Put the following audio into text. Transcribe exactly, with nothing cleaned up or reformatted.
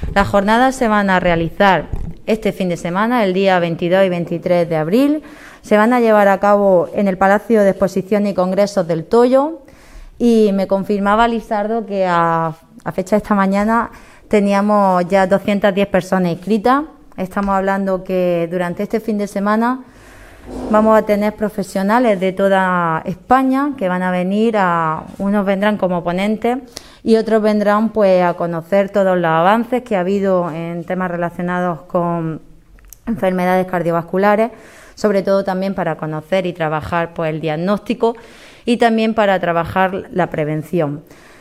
Las jornadas se van a realizar este fin de semana, el día veintidós y veintitrés de abril. Se van a llevar a cabo en el Palacio de Exposición y Congresos del Toyo, y me confirmaba Lizardo que a, a fecha de esta mañana teníamos ya doscientas diez personas inscritas. Estamos hablando que durante este fin de semana vamos a tener profesionales de toda España que van a venir, a unos vendrán como ponentes y otros vendrán pues a conocer todos los avances que ha habido en temas relacionados con enfermedades cardiovasculares, sobre todo también para conocer y trabajar pues el diagnóstico y también para trabajar la prevención.